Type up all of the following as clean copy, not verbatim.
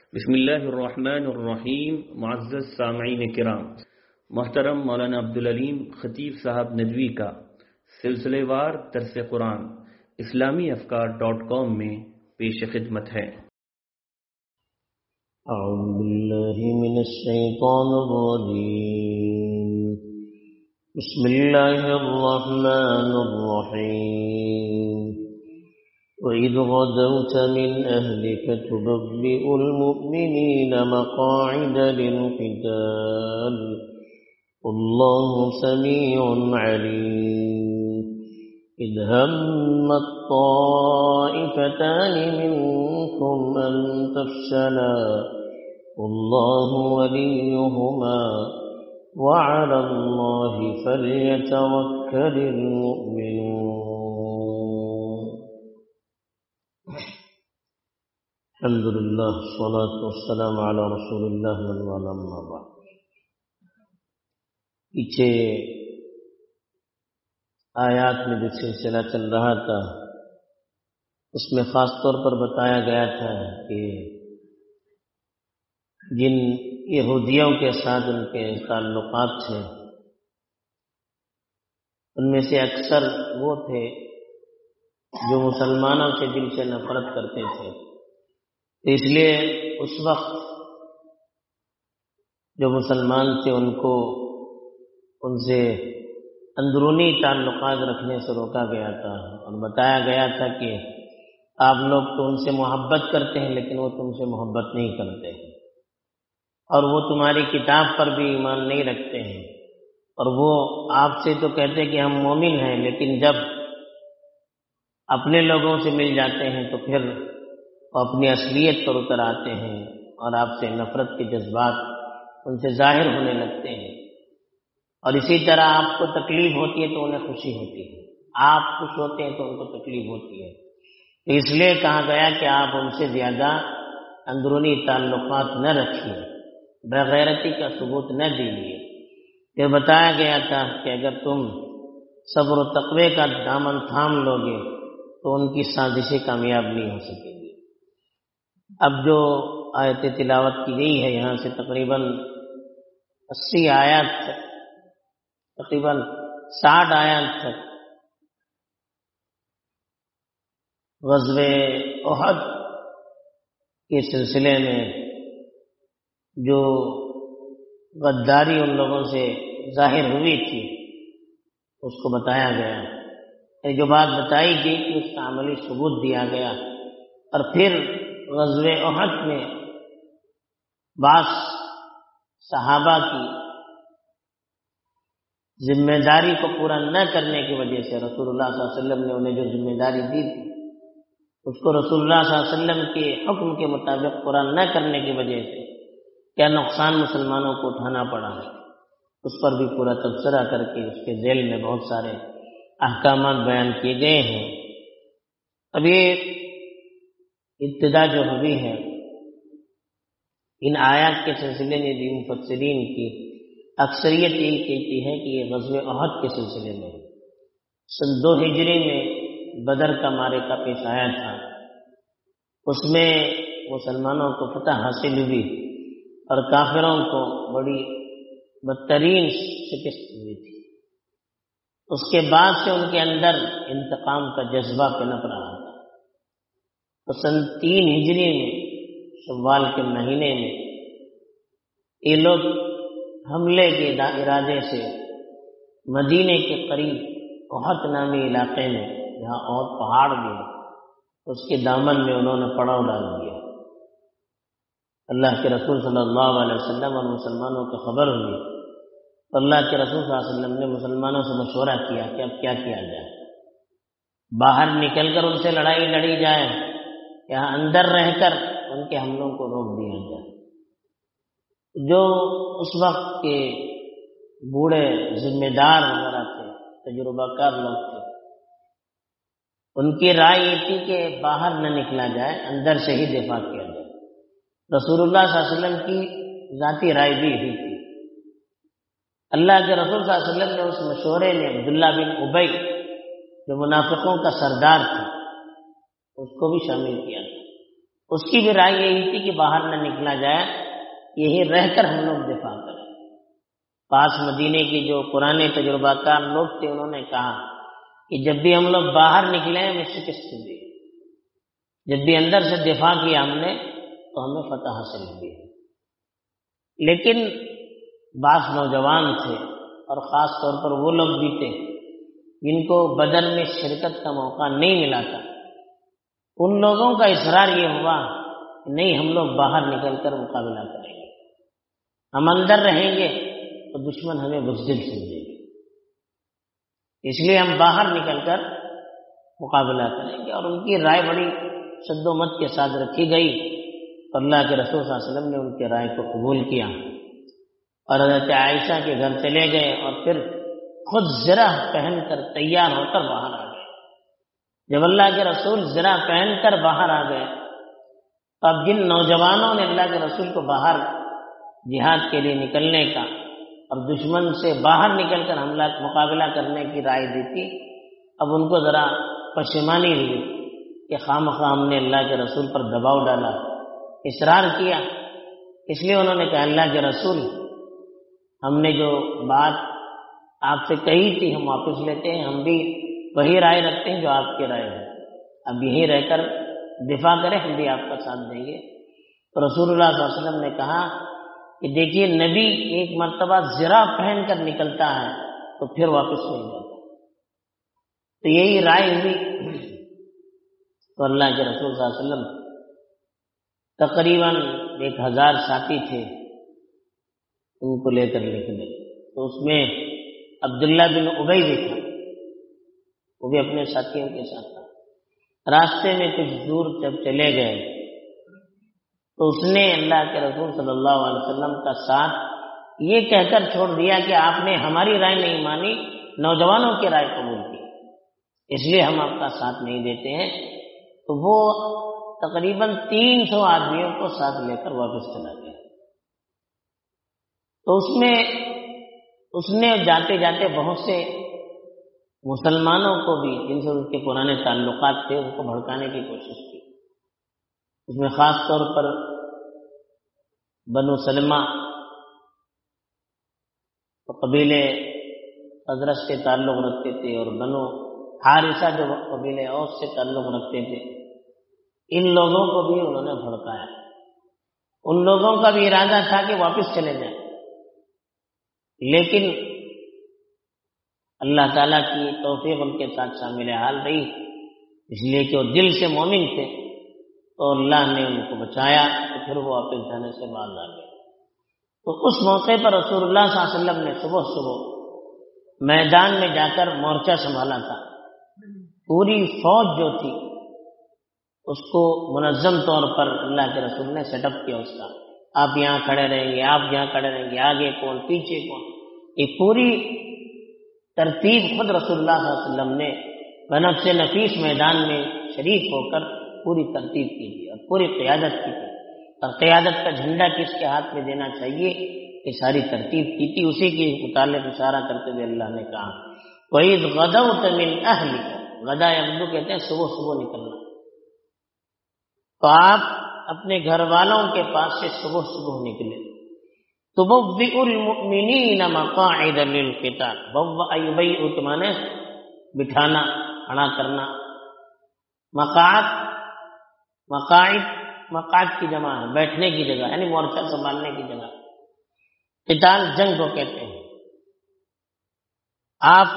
بسم اللہ الرحمن الرحیم. معزز سامعین کرام، محترم مولانا عبدالعلیم خطیب صاحب ندوی کا سلسلے وار درس قرآن اسلامیافکار.com میں پیش خدمت ہے. اعوذ باللہ من الشیطان الرجیم. بسم اللہ الرحمن الرحیم. وَإِذْ غَدَوْتَ مِنْ أَهْلِكَ تُبَوِّئُ الْمُؤْمِنِينَ مَقَاعِدَ لِلْقِتَالِ وَاللَّهُ سَمِيعٌ عَلِيمٌ. إِذْ هَمَّت طَّائِفَتَانِ مِنكُمْ أَن تَفْشَلَا وَاللَّهُ وَلِيُّهُمَا وَعَلَى اللَّهِ فَلْيَتَوَكَّلِ الْمُؤْمِنُونَ. الحمدللہ والصلاة والسلام علی رسول اللہ اما بعد. پیچھے آیات میں جو سلسلہ چل رہا تھا اس میں خاص طور پر بتایا گیا تھا کہ جن یہودیوں کے ساتھ ان کے تعلقات تھے ان میں سے اکثر وہ تھے جو مسلمانوں سے دل سے نفرت کرتے تھے. اس لیے اس وقت جو مسلمان تھے ان کو ان سے اندرونی تعلقات رکھنے سے روکا گیا تھا اور بتایا گیا تھا کہ آپ لوگ تو ان سے محبت کرتے ہیں لیکن وہ تم سے محبت نہیں کرتے ہیں اور وہ تمہاری کتاب پر بھی ایمان نہیں رکھتے ہیں اور وہ آپ سے تو کہتے ہیں کہ ہم مومن ہیں لیکن جب اپنے لوگوں سے مل جاتے ہیں تو پھر وہ اپنی اصلیت پر اتر آتے ہیں اور آپ سے نفرت کے جذبات ان سے ظاہر ہونے لگتے ہیں. اور اسی طرح آپ کو تکلیف ہوتی ہے تو انہیں خوشی ہوتی ہے، آپ خوش ہوتے ہیں تو ان کو تکلیف ہوتی ہے. اس لیے کہا گیا کہ آپ ان سے زیادہ اندرونی تعلقات نہ رکھیے، بغیرتی کا ثبوت نہ دیجیے. یہ بتایا گیا تھا کہ اگر تم صبر و تقوی کا دامن تھام لوگے تو ان کی سازشیں کامیاب نہیں ہو سکیں گی. اب جو آیت تلاوت کی گئی ہے یہاں سے تقریباً 80 آیات تک، تقریباً 60 آیات تک غزوہ احد کے سلسلے میں جو غداری ان لوگوں سے ظاہر ہوئی تھی اس کو بتایا گیا. جو بات بتائی گئی کہ اس کا عملی ثبوت دیا گیا. اور پھر غزوہ احد میں بعض صحابہ کی ذمہ داری کو پورا نہ کرنے کی وجہ سے رسول اللہ صلی اللہ علیہ وسلم نے انہیں جو ذمہ داری دی تھی اس کو رسول اللہ صلی اللہ علیہ وسلم کے حکم کے مطابق پورا نہ کرنے کی وجہ سے کیا نقصان مسلمانوں کو اٹھانا پڑا ہے اس پر بھی پورا تبصرہ کر کے اس کے ذیل میں بہت سارے احکامات بیان کیے گئے ہیں. اب یہ ابتدا جو ہوئی ہے ان آیات کے سلسلے میں بھی مفسرین کی اکثریت یہی کہتی ہے کہ یہ غزوہ احد کے سلسلے میں سن 2 ہجری میں بدر کا معرکہ پیش آیا تھا. اس میں مسلمانوں کو فتح حاصل ہوئی اور کافروں کو بڑی بدترین شکست ہوئی تھی. اس کے بعد سے ان کے اندر انتقام کا جذبہ پنپ رہا تھا. تو سن 3 ہجری میں شوال کے مہینے میں یہ لوگ حملے کے ارادے سے مدینے کے قریب احد نامی علاقے میں جہاں احد پہاڑ بھی ہے اس کے دامن میں انہوں نے پڑاؤ ڈال دیا. اللہ کے رسول صلی اللہ علیہ وسلم اور مسلمانوں کو خبر ہوئی. اللہ کے رسول صلی اللہ علیہ وسلم نے مسلمانوں سے مشورہ کیا کہ اب کیا کیا جائے، باہر نکل کر ان سے لڑائی لڑی جائے یا اندر رہ کر ان کے حملوں کو روک دیا جائے. جو اس وقت کے بوڑھے ذمہ دار وغیرہ تھے، تجربہ کار لوگ تھے، ان کی رائے یہ تھی کہ باہر نہ نکلا جائے، اندر سے ہی دفاع کیا جائے. رسول اللہ صلی اللہ علیہ وسلم کی ذاتی رائے بھی ہوئی تھی. اللہ کے رسول صلی اللہ علیہ وسلم نے اس مشورے میں عبداللہ بن ابی جو منافقوں کا سردار تھا اس کو بھی شامل کیا تھا. اس کی بھی رائے یہی تھی کہ باہر نہ نکلا جائے، یہی رہ کر ہم لوگ دفاع کریں۔ پاس مدینے کی جو پرانے تجربہ کار لوگ تھے انہوں نے کہا کہ جب بھی ہم لوگ باہر نکلے ہمیں شکست دی، جب بھی اندر سے دفاع کیا ہم نے تو ہمیں فتح حاصل ہوئی۔ لیکن بعض نوجوان تھے اور خاص طور پر وہ لوگ بھی تھے جن کو بدر میں شرکت کا موقع نہیں ملا تھا، ان لوگوں کا اصرار یہ ہوا کہ نہیں، ہم لوگ باہر نکل کر مقابلہ کریں گے، ہم اندر رہیں گے تو دشمن ہمیں بزدل سمجھے گے، اس لیے ہم باہر نکل کر مقابلہ کریں گے۔ اور ان کی رائے بڑی شد و مت کے ساتھ رکھی گئی، تو اللہ کے رسول صلی اللہ علیہ وسلم نے ان کی رائے کو قبول کیا اور حضرت عائشہ کے گھر چلے گئے اور پھر خود زرہ پہن کر تیار ہو کر باہر آ گئے۔ جب اللہ کے رسول زرہ پہن کر باہر آ گئے تو اب جن نوجوانوں نے اللہ کے رسول کو باہر جہاد کے لیے نکلنے کا اور دشمن سے باہر نکل کر حملہ مقابلہ کرنے کی رائے دی تھی، اب ان کو ذرا پشیمانی ہوئی کہ خواہ ہم نے اللہ کے رسول پر دباؤ ڈالا، اصرار کیا۔ اس لیے انہوں نے کہا اللہ کے رسول، ہم نے جو بات آپ سے کہی تھی ہم واپس لیتے ہیں، ہم بھی وہی رائے رکھتے ہیں جو آپ کی رائے ہے، اب یہی رہ کر دفاع کریں، ہم بھی آپ کا ساتھ دیں گے۔ تو رسول اللہ صلی اللہ علیہ وسلم نے کہا کہ دیکھیے، نبی ایک مرتبہ زرہ پہن کر نکلتا ہے تو پھر واپس نہیں جاتا، تو یہی رائے ہوئی۔ تو اللہ کے رسول صلی اللہ علیہ وسلم تقریباً 1000 ساتھی تھے، ان کو لے کر نکلے، تو اس میں عبداللہ بن ابی بھی تھا، وہ بھی اپنے ساتھیوں کے ساتھ تھا۔ راستے میں کچھ دور جب چلے گئے تو اس نے اللہ کے رسول صلی اللہ علیہ وسلم کا ساتھ یہ کہہ کر چھوڑ دیا کہ آپ نے ہماری رائے نہیں مانی، نوجوانوں کی رائے قبول کی، اس لیے ہم آپ کا ساتھ نہیں دیتے ہیں۔ تو وہ تقریباً 300 آدمیوں کو ساتھ لے کر واپس چلا گیا۔ تو اس نے جاتے جاتے بہت سے مسلمانوں کو بھی جن سے اس کے پرانے تعلقات تھے ان کو بھڑکانے کی کوشش کی۔ اس میں خاص طور پر بنو سلمہ قبیلے حضرت سے تعلق رکھتے تھے اور بنو حارثہ جو قبیلے اوس سے تعلق رکھتے تھے، ان لوگوں کو بھی انہوں نے بھڑکایا۔ ان لوگوں کا بھی ارادہ تھا کہ واپس چلے جائیں، لیکن اللہ تعالیٰ کی توفیق ان کے ساتھ شامل حال رہی، اس لیے کہ وہ دل سے مومن تھے، تو اللہ نے ان کو بچایا، تو پھر وہ واپس جانے سے باز آ گئے۔ تو اس موقع پر رسول اللہ صلی اللہ علیہ وسلم نے صبح صبح میدان میں جا کر مورچہ سنبھالا تھا۔ پوری فوج جو تھی اس کو منظم طور پر اللہ کے رسول نے سیٹ اپ کیا، اس کا آپ یہاں کھڑے رہیں گے، آپ یہاں کھڑے رہیں گے، آگے کون پیچھے کون، یہ پوری ترتیب خود رسول اللہ صلی اللہ علیہ وسلم نے بنفس نفیس میدان میں شریک ہو کر پوری ترتیب کی تھی اور پوری قیادت کی تھی، اور قیادت کا جھنڈا کس کے ہاتھ میں دینا چاہیے یہ ساری ترتیب کی تھی۔ اسی کے متعلق اشارہ کرتے ہوئے اللہ نے کہا وَإِذْ غَدَوْتَ مِنْ أَهْلِكَ، غدا یغدو کہتے ہیں صبح صبح نکلنا، تو آپ اپنے گھر والوں کے پاس سے صبح صبح نکلے۔ تُبَوِّئُ الْمُؤْمِنِينَ مَقَاعِدَ لِلْقِتَالِ، بَوَّأَ يُبَيِّئُ کے معنی بٹھانا، کھڑا کرنا، مقاعد کی جمع ہے، بیٹھنے کی جگہ، یعنی مورچہ سنبھالنے کی جگہ۔ قتال جنگ کو کہتے ہیں۔ آپ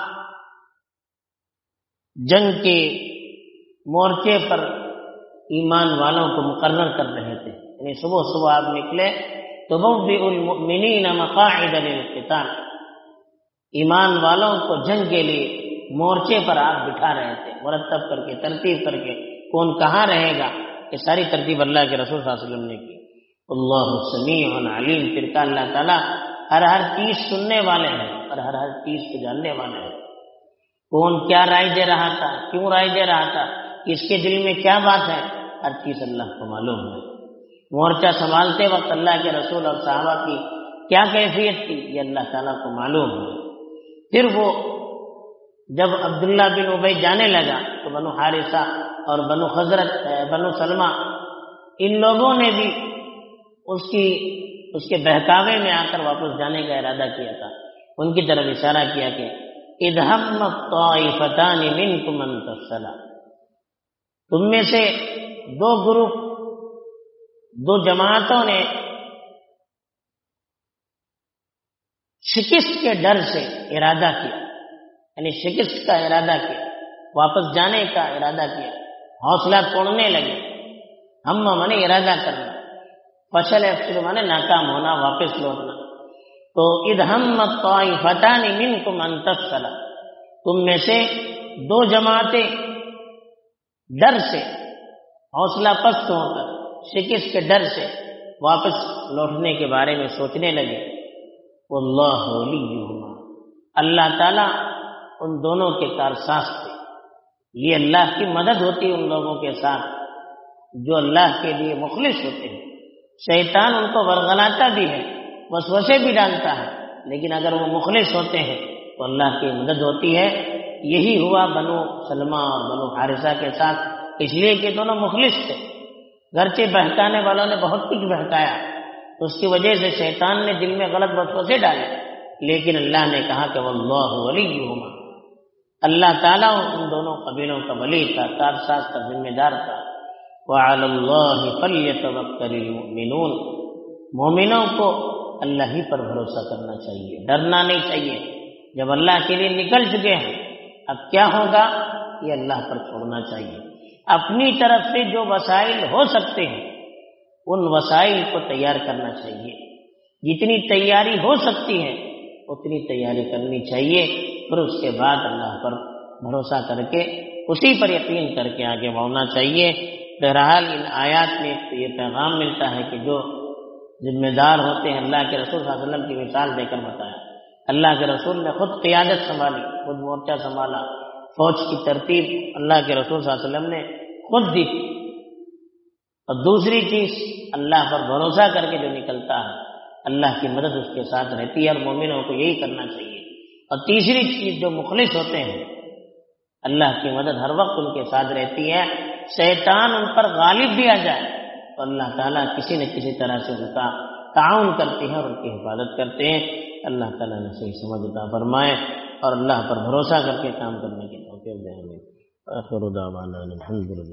جنگ کے مورچے پر ایمان والوں کو مقرر کر رہے تھے، یعنی صبح صبح آپ نکلے تُبَوِّئُ الْمُؤْمِنِينَ مَقَاعِدَ لِلْقِتَالِ، ایمان والوں کو جنگ کے لیے مورچے پر آپ بٹھا رہے تھے، مرتب کر کے، ترتیب کر کے، کون کہاں رہے گا، یہ ساری ترتیب اللہ کے رسول صلی اللہ علیہ وسلم نے کی۔ اللہ سمیع علیم، پھر کہ اللہ تعالیٰ ہر چیز سننے والے ہیں اور ہر چیز کو جاننے والے ہیں۔ کون کیا رائے دے رہا تھا، کیوں رائے دے رہا تھا، کس کے دل میں کیا بات ہے، ہر چیز اللہ کو معلوم ہے۔ مورچہ سنبھالتے وقت اللہ کے رسول اور صحابہ کی کیا کیفیت تھی یہ اللہ تعالیٰ کو معلوم ہے۔ پھر وہ جب عبداللہ بن ابی جانے لگا تو بنو حارثہ اور بنو سلمہ ان لوگوں نے بھی اس کے بہکاوے میں آ کر واپس جانے کا ارادہ کیا تھا. ان کی طرف اشارہ کیا کہ اذ ہمت طائفتان منکم ان تفشلا، تم میں سے دو گروپ، دو جماعتوں نے شکست کے ڈر سے ارادہ کیا، یعنی شکست کا ارادہ کیا، واپس جانے کا ارادہ کیا، حوصلہ توڑنے لگے. ہم مانے ارادہ کرنا، فشل افشل مانے ناکام ہونا، واپس لوٹنا. تو اذ ہمت طائفتان منکم ان تفشلا، تم میں سے دو جماعتیں ڈر سے، حوصلہ پست ہو کر، شکست کے ڈر سے واپس لوٹنے کے بارے میں سوچنے لگے. واللہ ولیہما، اللہ تعالیٰ ان دونوں کے کارساز تھے. یہ اللہ کی مدد ہوتی ان لوگوں کے ساتھ جو اللہ کے لیے مخلص ہوتے ہیں. شیطان ان کو ورغلاتا بھی ہے، وسوسے بھی ڈالتا ہے، لیکن اگر وہ مخلص ہوتے ہیں تو اللہ کی مدد ہوتی ہے. یہی ہوا بنو سلمہ اور بنو حارثہ کے ساتھ، اس لیے کہ دونوں مخلص تھے. گرچہ بہکانے والوں نے بہت کچھ بہکایا، تو اس کی وجہ سے شیطان نے دل میں غلط وسوسے ڈالے، لیکن اللہ نے کہا کہ واللہ ولیہما، اللہ تعالیٰ ان دونوں قبیلوں کا ولی تھا، کارساز کا ذمہ دار تھا. وعلی اللہ فلیتوکل المؤمنون، مومنوں کو اللہ ہی پر بھروسہ کرنا چاہیے، ڈرنا نہیں چاہیے. جب اللہ کے لیے نکل چکے ہیں اب کیا ہوگا یہ اللہ پر چھوڑنا چاہیے. اپنی طرف سے جو وسائل ہو سکتے ہیں ان وسائل کو تیار کرنا چاہیے. جتنی تیاری ہو سکتی ہے اتنی تیاری کرنی چاہیے، پھر اس کے بعد اللہ پر بھروسہ کر کے اسی پر یقین کر کے آگے بڑھنا چاہیے. بہرحال ان آیات میں یہ پیغام ملتا ہے کہ جو ذمہ دار ہوتے ہیں، اللہ کے رسول صلی اللہ علیہ وسلم کی مثال دے کر بتایا. اللہ کے رسول نے خود قیادت سنبھالی، خود مورچہ سنبھالا، فوج کی ترتیب اللہ کے رسول صلی اللہ علیہ وسلم نے خود دی. اور دوسری چیز اللہ پر بھروسہ کر کے جو نکلتا ہے اللہ کی مدد اس کے ساتھ رہتی ہے، اور مومنوں کو یہی کرنا چاہیے. اور تیسری چیز جو مخلص ہوتے ہیں اللہ کی مدد ہر وقت ان کے ساتھ رہتی ہے. شیطان ان پر غالب بھی آ جائے تو اللہ تعالیٰ کسی نہ کسی طرح سے ان کا تعاون کرتے ہیں اور ان کی حفاظت کرتے ہیں. اللہ تعالیٰ نے صحیح سمجھ عطا فرمائے اور اللہ پر بھروسہ کر کے کام کرنے کی توفیق دے ہمیں. آخر دعوانا الحمدللہ.